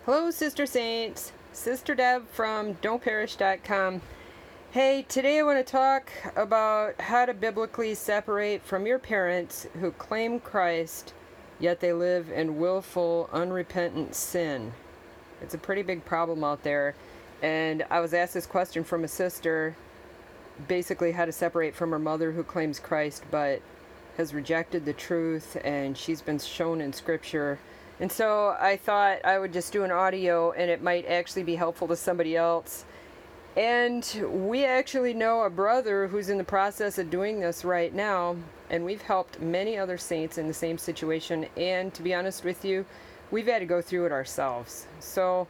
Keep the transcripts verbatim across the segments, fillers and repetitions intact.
Hello, Sister Saints. Sister Deb from don't perish dot com. Hey, today I want to talk about how to biblically separate from your parents who claim Christ, yet they live in willful, unrepentant sin. It's a pretty big problem out there. And I was asked this question from a sister, basically how to separate from her mother who claims Christ, but has rejected the truth, and she's been shown in Scripture. And so I thought I would just do an audio, and it might actually be helpful to somebody else. And we actually know a brother who's in the process of doing this right now, and we've helped many other saints in the same situation. And to be honest with you, we've had to go through it ourselves. So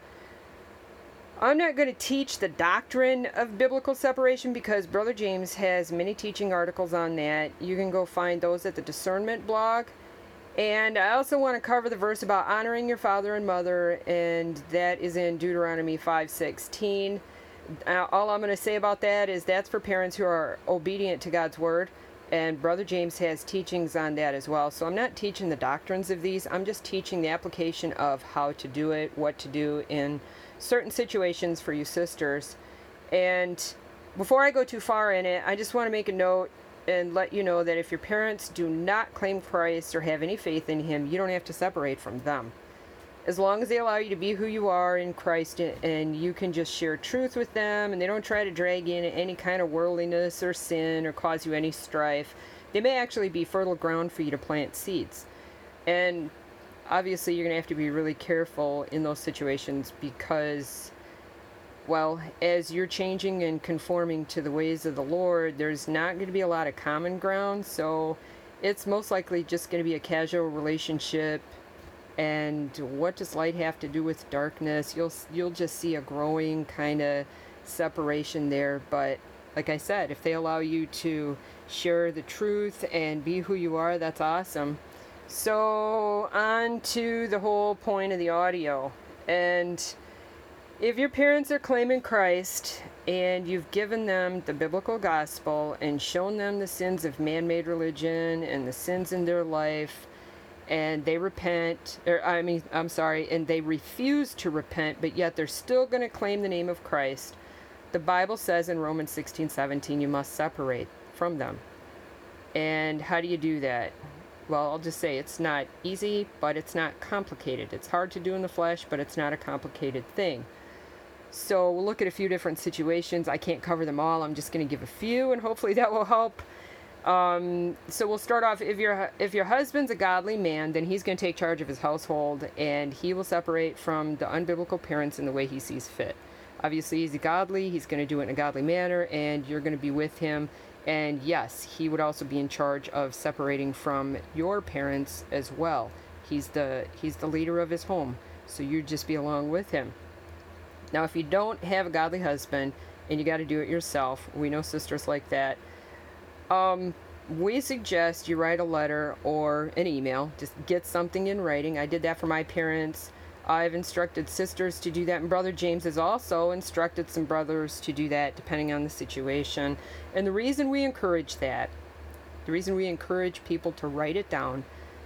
I'm not going to teach the doctrine of biblical separation because Brother James has many teaching articles on that. You can go find those at the Discernment blog. And I also want to cover the verse about honoring your father and mother, and that is in Deuteronomy five sixteen. Uh, all I'm going to say about that is that's for parents who are obedient to God's word, and Brother James has teachings on that as well. So I'm not teaching the doctrines of these. I'm just teaching the application of how to do it, what to do in certain situations for you sisters. And before I go too far in it, I just want to make a note and let you know that if your parents do not claim Christ or have any faith in Him, you don't have to separate from them. As long as they allow you to be who you are in Christ and you can just share truth with them and they don't try to drag in any kind of worldliness or sin or cause you any strife, they may actually be fertile ground for you to plant seeds. And obviously you're going to have to be really careful in those situations because, well, as you're changing and conforming to the ways of the Lord, there's not going to be a lot of common ground. So it's most likely just going to be a casual relationship. And what does light have to do with darkness? You'll you'll just see a growing kind of separation there. But like I said, if they allow you to share the truth and be who you are, that's awesome. So on to the whole point of the audio. And if your parents are claiming Christ and you've given them the biblical gospel and shown them the sins of man-made religion and the sins in their life, and they repent, or I mean, I'm sorry, and they refuse to repent, but yet they're still going to claim the name of Christ, the Bible says in Romans sixteen seventeen, you must separate from them. And how do you do that? Well, I'll just say it's not easy, but it's not complicated. It's hard to do in the flesh, but it's not a complicated thing. So we'll look at a few different situations. I can't cover them all. I'm just going to give a few, and hopefully that will help. Um, so we'll start off, if your if your husband's a godly man, then he's going to take charge of his household, and he will separate from the unbiblical parents in the way he sees fit. Obviously, he's godly. He's going to do it in a godly manner, and you're going to be with him. And yes, he would also be in charge of separating from your parents as well. He's the he's the leader of his home, so you'd just be along with him. Now, if you don't have a godly husband and you got to do it yourself, we know sisters like that. Um, we suggest you write a letter or an email. Just get something in writing. I did that for my parents. I've instructed sisters to do that, and Brother James has also instructed some brothers to do that depending on the situation. And the reason we encourage that, the reason we encourage people to write it down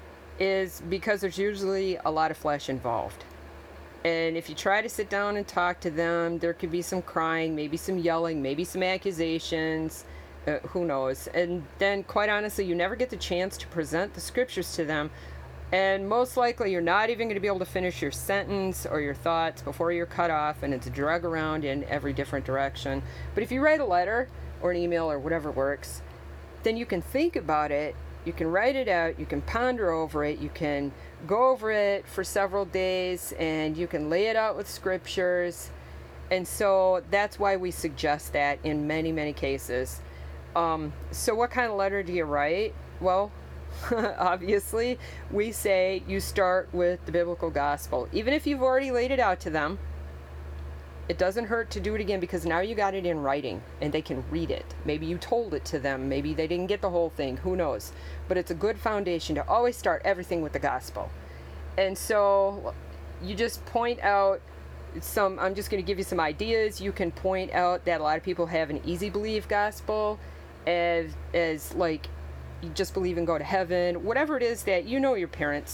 is because there's usually a lot of flesh involved. And if you try to sit down and talk to them, there could be some crying, maybe some yelling, maybe some accusations. Uh, who knows? And then, quite honestly, you never get the chance to present the scriptures to them. And most likely, you're not even going to be able to finish your sentence or your thoughts before you're cut off, and it's drug around in every different direction. But if you write a letter or an email or whatever works, then you can think about it. You can write it out. You can ponder over it. You can go over it for several days, and you can lay it out with scriptures. And so that's why we suggest that in many, many cases. Um, so what kind of letter do you write? Well, obviously, we say you start with the biblical gospel. Even if you've already laid it out to them, it doesn't hurt to do it again because now you got it in writing and they can read it. Maybe you told it to them. Maybe they didn't get the whole thing. Who knows? But it's a good foundation to always start everything with the gospel. And so you just point out some, I'm just going to give you some ideas. You can point out that a lot of people have an easy believe gospel as, as like, you just believe and go to heaven, whatever it is that you know your parents.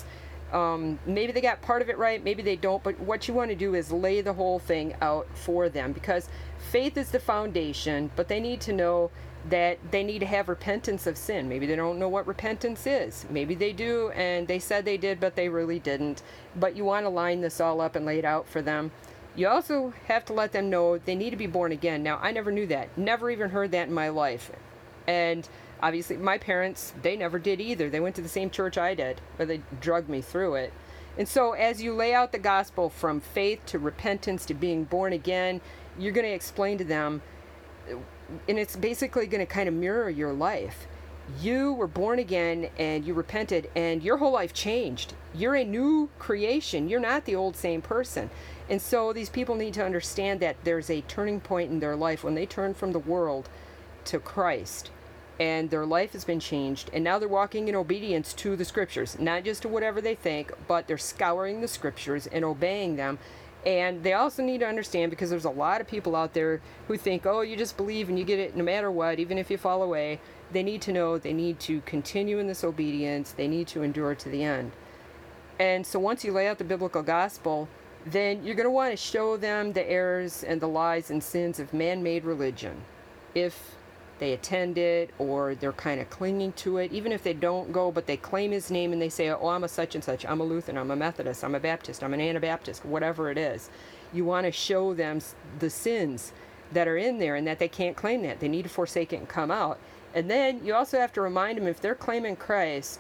Um, maybe they got part of it right, maybe they don't, but what you want to do is lay the whole thing out for them, because faith is the foundation, but they need to know that they need to have repentance of sin. Maybe they don't know what repentance is. Maybe they do, and they said they did, but they really didn't. But you want to line this all up and lay it out for them. You also have to let them know they need to be born again. Now, I never knew that. Never even heard that in my life. And obviously, my parents, they never did either. They went to the same church I did, but they drugged me through it. And so as you lay out the gospel from faith to repentance to being born again, you're going to explain to them, and it's basically going to kind of mirror your life. You were born again and you repented and your whole life changed. You're a new creation. You're not the old same person. And so these people need to understand that there's a turning point in their life when they turn from the world to Christ, and their life has been changed, and now they're walking in obedience to the scriptures, not just to whatever they think, but they're scouring the scriptures and obeying them. And they also need to understand, because there's a lot of people out there who think, oh, you just believe and you get it no matter what, even if you fall away. They need to know they need to continue in this obedience. They need to endure to the end. And so once you lay out the biblical gospel, then you're going to want to show them the errors and the lies and sins of man-made religion. If they attend it, or they're kind of clinging to it, even if they don't go, but they claim his name and they say, oh, I'm a such and such, I'm a Lutheran, I'm a Methodist, I'm a Baptist, I'm an Anabaptist, whatever it is. You want to show them the sins that are in there and that they can't claim that. They need to forsake it and come out. And then you also have to remind them, if they're claiming Christ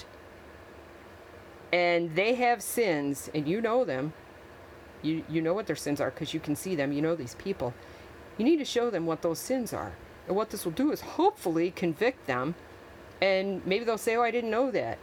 and they have sins and you know them, you, you know what their sins are because you can see them, you know these people, you need to show them what those sins are. And what this will do is hopefully convict them, and maybe they'll say, oh, I didn't know that.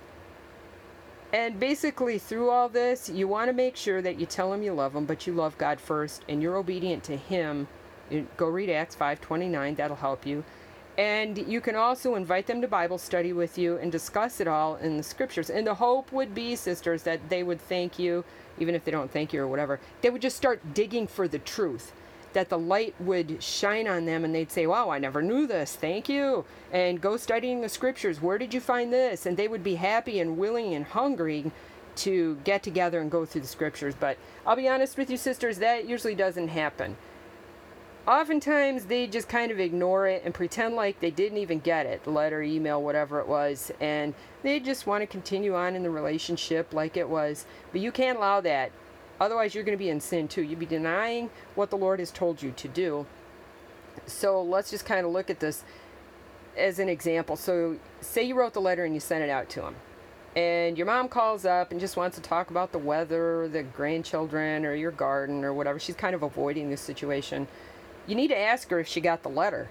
And basically through all this, you want to make sure that you tell them you love them, but you love God first, and you're obedient to him. You go read Acts five twenty-nine, that'll help you. And you can also invite them to Bible study with you and discuss it all in the scriptures. And the hope would be, sisters, that they would thank you, even if they don't thank you or whatever. They would just start digging for the truth, that the light would shine on them and they'd say, wow, I never knew this, thank you, and go studying the scriptures, where did you find this? And they would be happy and willing and hungry to get together and go through the scriptures. But I'll be honest with you, sisters, that usually doesn't happen. Oftentimes they just kind of ignore it and pretend like they didn't even get it, letter, email, whatever it was, and they just want to continue on in the relationship like it was. But you can't allow that. Otherwise, you're going to be in sin too. You'd be denying what the Lord has told you to do. So let's just kind of look at this as an example. So say you wrote the letter and you sent it out to him. And your mom calls up and just wants to talk about the weather, or the grandchildren, or your garden, or whatever. She's kind of avoiding this situation. You need to ask her if she got the letter.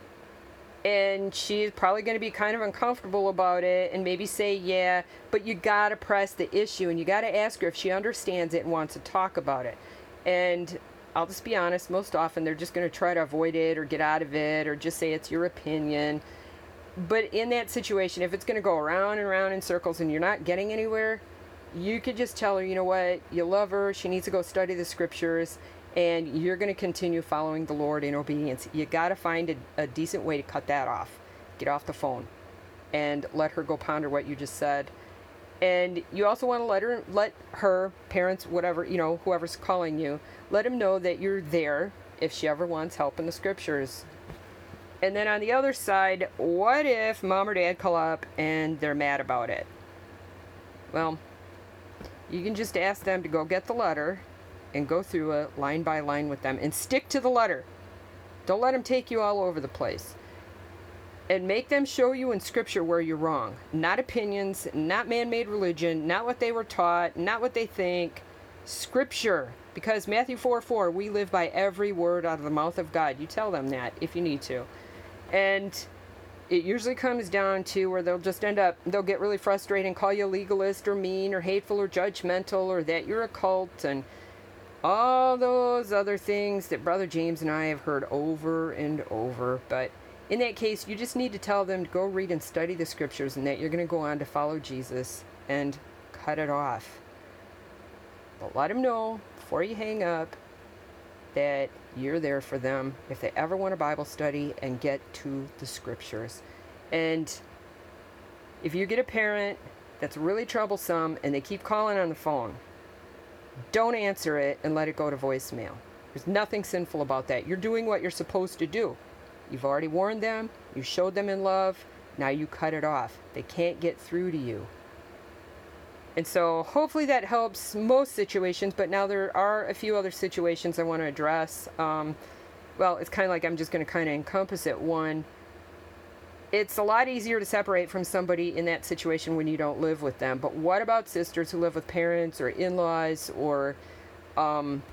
And she's probably going to be kind of uncomfortable about it and maybe say yeah, but you got to press the issue and you got to ask her if she understands it and wants to talk about it. And I'll just be honest, most often they're just going to try to avoid it or get out of it or just say it's your opinion. But in that situation, if it's going to go around and around in circles and you're not getting anywhere, you could just tell her, you know what, you love her, she needs to go study the scriptures, and you're going to continue following the Lord in obedience. You got to find a, a decent way to cut that off. Get off the phone and let her go ponder what you just said. And you also want to let her, let her, parents, whatever, you know, whoever's calling you, let them know that you're there if she ever wants help in the scriptures. And then on the other side, what if mom or dad call up and they're mad about it? Well, you can just ask them to go get the letter and go through it line by line with them and stick to the letter. Don't let them take you all over the place. And make them show you in scripture where you're wrong. Not opinions, not man-made religion, not what they were taught, not what they think. Scripture. Because Matthew four four, we live by every word out of the mouth of God. You tell them that if you need to. And it usually comes down to where they'll just end up, they'll get really frustrated and call you legalist or mean or hateful or judgmental or that you're a cult and all those other things that Brother James and I have heard over and over. But in that case, you just need to tell them to go read and study the scriptures and that you're going to go on to follow Jesus and cut it off. But let them know before you hang up that you're there for them if they ever want a Bible study and get to the scriptures. And if you get a parent that's really troublesome and they keep calling on the phone, don't answer it and let it go to voicemail. There's nothing sinful about that. You're doing what you're supposed to do. You've already warned them. You showed them in love. Now you cut it off. They can't get through to you. And so hopefully that helps most situations, but now there are a few other situations I want to address. Um, well, it's kind of like I'm just going to kind of encompass it. One, it's a lot easier to separate from somebody in that situation when you don't live with them. But what about sisters who live with parents or in-laws or um,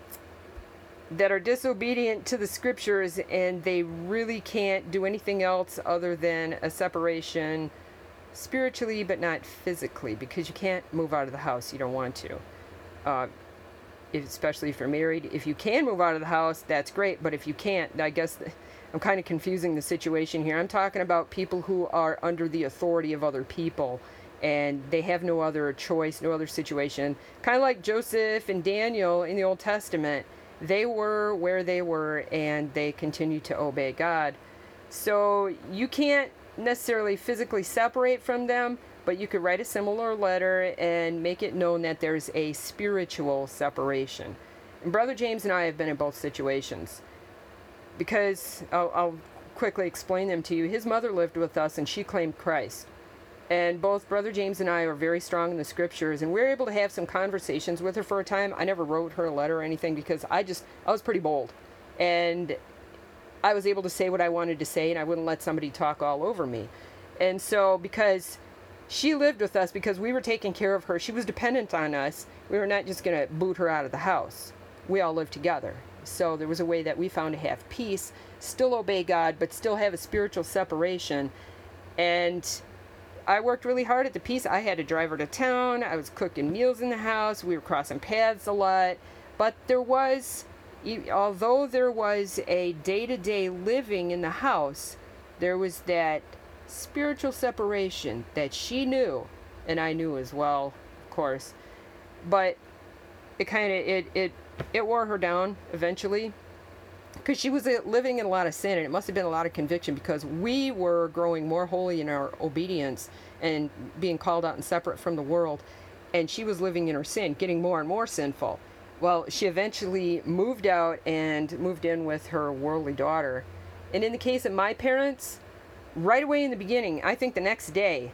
that are disobedient to the scriptures and they really can't do anything else other than a separation spiritually but not physically, because you can't move out of the house. You don't want to. Uh, if, especially if you're married. If you can move out of the house, that's great. But if you can't, I guess... The, I'm kind of confusing the situation here. I'm talking about people who are under the authority of other people and they have no other choice, no other situation. Kind of like Joseph and Daniel in the Old Testament. They were where they were and they continued to obey God. So you can't necessarily physically separate from them, but you could write a similar letter and make it known that there's a spiritual separation. And Brother James and I have been in both situations. Because I'll, I'll quickly explain them to you. His mother lived with us and she claimed Christ. And both Brother James and I are very strong in the scriptures, and we were able to have some conversations with her for a time. I never wrote her a letter or anything because I just, I was pretty bold. And I was able to say what I wanted to say and I wouldn't let somebody talk all over me. And so because she lived with us, because we were taking care of her, she was dependent on us, we were not just going to boot her out of the house. We all lived together. So there was a way that we found to have peace, still obey God, but still have a spiritual separation. And I worked really hard at the peace. I had to drive her to town. I was cooking meals in the house. We were crossing paths a lot. But there was, although there was a day-to-day living in the house, there was that spiritual separation that she knew, and I knew as well, of course. But it kind of, it, it, It wore her down eventually because she was living in a lot of sin, and it must have been a lot of conviction because we were growing more holy in our obedience and being called out and separate from the world, and she was living in her sin, getting more and more sinful. Well, she eventually moved out and moved in with her worldly daughter. And in the case of my parents, right away in the beginning, I think the next day,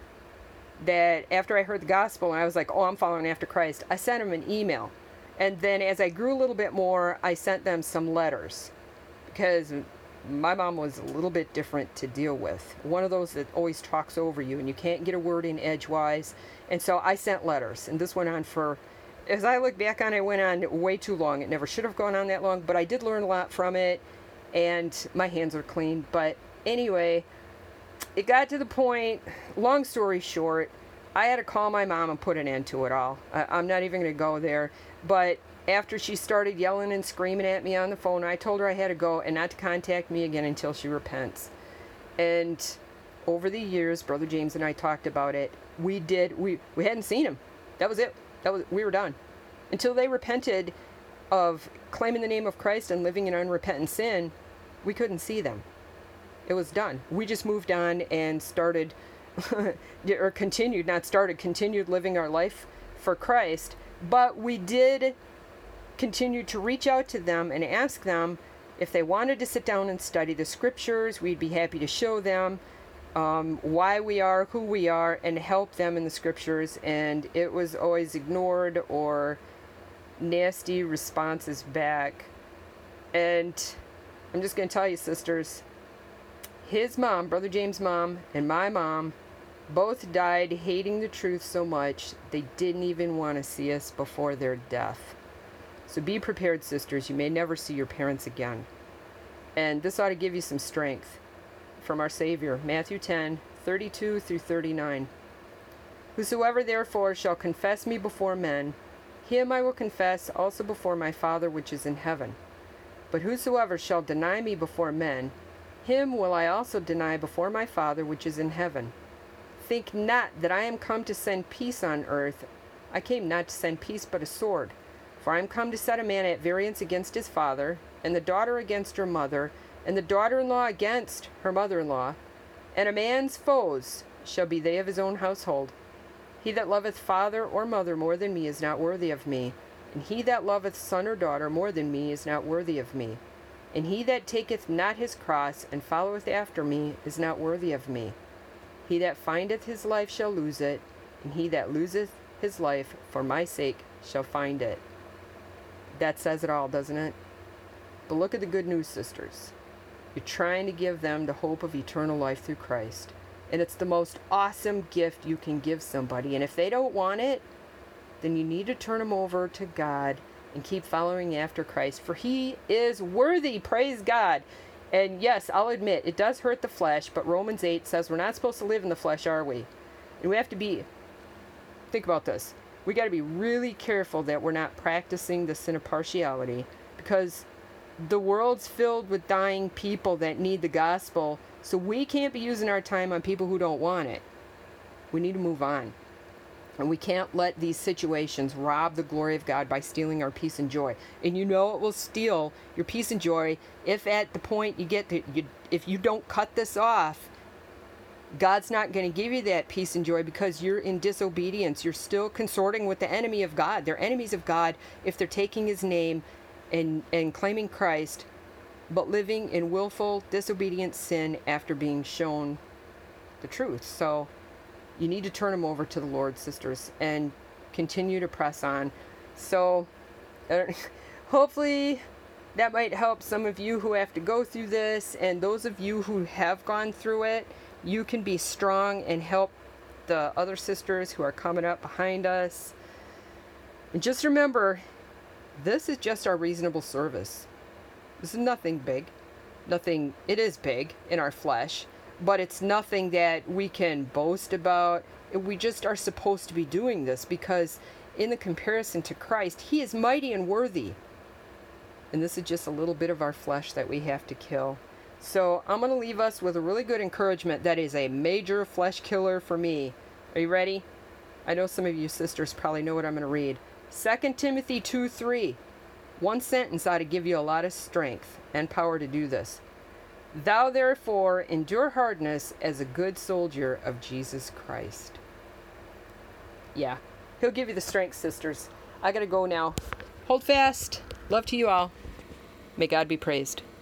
that after I heard the gospel and I was like, oh, I'm following after Christ, I sent them an email. And then as I grew a little bit more, I sent them some letters because my mom was a little bit different to deal with. One of those that always talks over you and you can't get a word in edgewise. And so I sent letters, and this went on for, as I look back on it, it went on way too long. It never should have gone on that long, but I did learn a lot from it and my hands are clean. But anyway, it got to the point, long story short, I had to call my mom and put an end to it all. I, I'm not even going to go there. But after she started yelling and screaming at me on the phone, I told her I had to go and not to contact me again until she repents. And over the years, Brother James and I talked about it. We did, we, we hadn't seen him. That was it. That was, we were done. Until they repented of claiming the name of Christ and living in unrepentant sin, we couldn't see them. It was done. We just moved on and started, or continued, not started, continued living our life for Christ. But we did continue to reach out to them and ask them if they wanted to sit down and study the scriptures. We'd be happy to show them um, why we are who we are and help them in the scriptures. And it was always ignored or nasty responses back. And I'm just going to tell you, sisters, his mom, Brother James' mom, and my mom both died hating the truth so much they didn't even want to see us before their death. So be prepared, sisters. You may never see your parents again. And this ought to give you some strength from our Savior. Matthew ten, thirty-two through thirty-nine. Whosoever therefore shall confess me before men, him I will confess also before my Father which is in heaven. But whosoever shall deny me before men, him will I also deny before my Father which is in heaven. Think not that I am come to send peace on earth. I came not to send peace, but a sword. For I am come to set a man at variance against his father, and the daughter against her mother, and the daughter-in-law against her mother-in-law. And a man's foes shall be they of his own household. He that loveth father or mother more than me is not worthy of me. And he that loveth son or daughter more than me is not worthy of me. And he that taketh not his cross and followeth after me is not worthy of me. He that findeth his life shall lose it, and he that loseth his life for my sake shall find it. That says it all, doesn't it? But look at the good news, sisters. You're trying to give them the hope of eternal life through Christ. And it's the most awesome gift you can give somebody. And if they don't want it, then you need to turn them over to God and keep following after Christ. For he is worthy, praise God. And yes, I'll admit, it does hurt the flesh, but Romans eight says we're not supposed to live in the flesh, are we? And we have to be, think about this. We got to be really careful that we're not practicing the sin of partiality, because the world's filled with dying people that need the gospel, so we can't be using our time on people who don't want it. We need to move on. And we can't let these situations rob the glory of God by stealing our peace and joy. And you know it will steal your peace and joy if at the point you get to, you, if you don't cut this off, God's not going to give you that peace and joy because you're in disobedience. You're still consorting with the enemy of God. They're enemies of God if they're taking his name and, and claiming Christ, but living in willful, disobedient sin after being shown the truth. So you need to turn them over to the Lord, sisters, and continue to press on. So uh, hopefully that might help some of you who have to go through this, and those of you who have gone through it, you can be strong and help the other sisters who are coming up behind us. And just remember, this is just our reasonable service. This is nothing big. Nothing, it is big in our flesh, but it's nothing that we can boast about. We just are supposed to be doing this because in the comparison to Christ, he is mighty and worthy. And this is just a little bit of our flesh that we have to kill. So I'm going to leave us with a really good encouragement that is a major flesh killer for me. Are you ready? I know some of you sisters probably know what I'm going to read. Second Timothy two three. One sentence ought to give you a lot of strength and power to do this. Thou therefore endure hardness as a good soldier of Jesus Christ. Yeah, he'll give you the strength, sisters. I gotta go now. Hold fast. Love to you all. May God be praised.